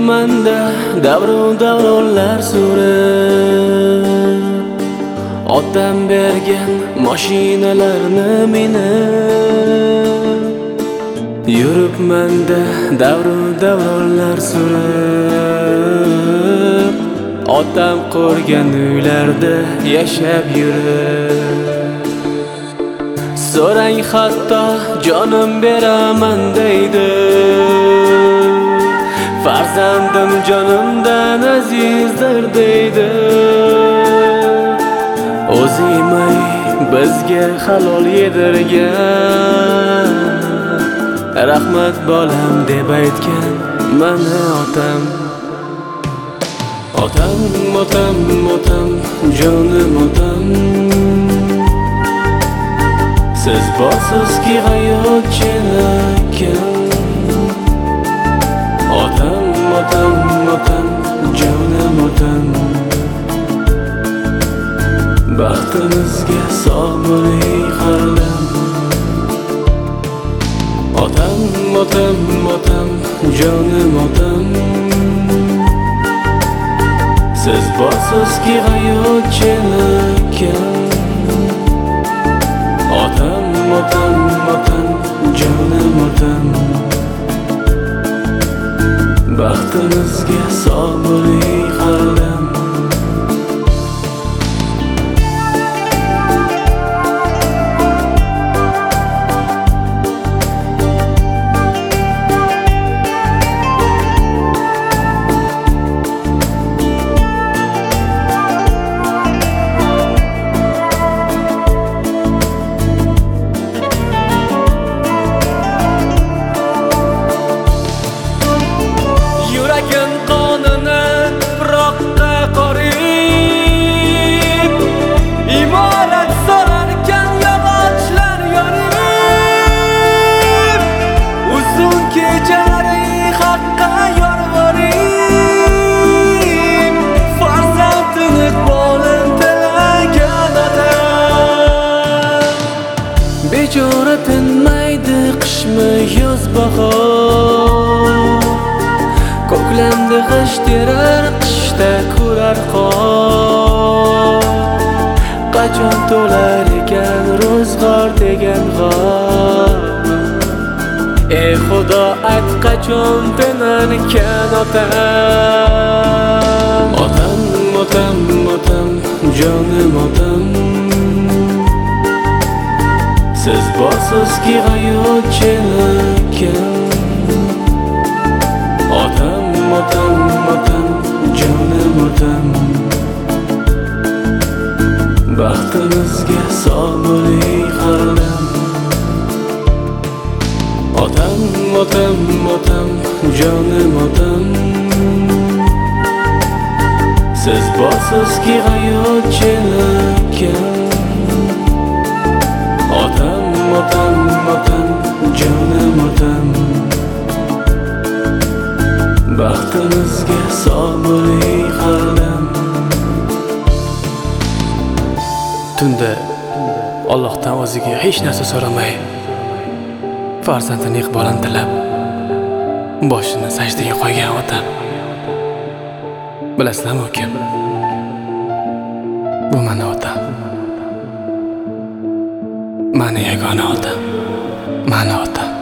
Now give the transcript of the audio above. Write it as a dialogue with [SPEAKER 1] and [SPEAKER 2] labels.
[SPEAKER 1] Yuribmanda davronlar surib, otam bergan mashinalarni minib. Yuribmanda davronlar surib, otam qurgan uylarda yashab yurib. So'rang hatto jonim beraman deydi, farzandim jonimdan azizdir deydi. O'zimay bizga halol yedirgan, rahmat bolam deb aytgan mana otam. Otam, otam, otam, jonim otam. Siz borsizki hayot chinakam. Otam, otam, otam, jonim otam. Baxtimizga sog' bo'ling hardam. Otam, otam, otam, jonim otam. Siz borsizki hayot chinakam. Otam, otam, otam, jonim otam. Baxtimizga sog' bo'ling hardam. Qonini tuproqqa qorib, imorat solarkan yog'ochlar yonib. Uzun kechalari haqqa yolvorib, farzandini bolim tilagan ota. Bechora tinmaydi qishmi yoz bahor, ko'klamda g'isht terar, qishda kurar qor. Qachon to'lar ekan ro'zg'or degan g'or? Ey Xudo ayt, qachon tinarkan otam. Otam, otam, otam, jonim otam. Siz borsizki hayot chinakam. Otam, otam, otam, jonim otam. Baxtimizga sog' bo'ling hardam. Otam, otam, otam, jonim otam. Siz borsizki hayot chinakam. Otam, otam, otam, jonim otam. Baxtimizga sog' bo'ling hardam. Tunda Allohdan o'ziga hech narsa so'ramay, farzandini iqbolini tilab, boshini sajdaga qo'ygan otam. Bilasizlarmi kim? Bu meni otam. Meni yagona otam. Meni otam.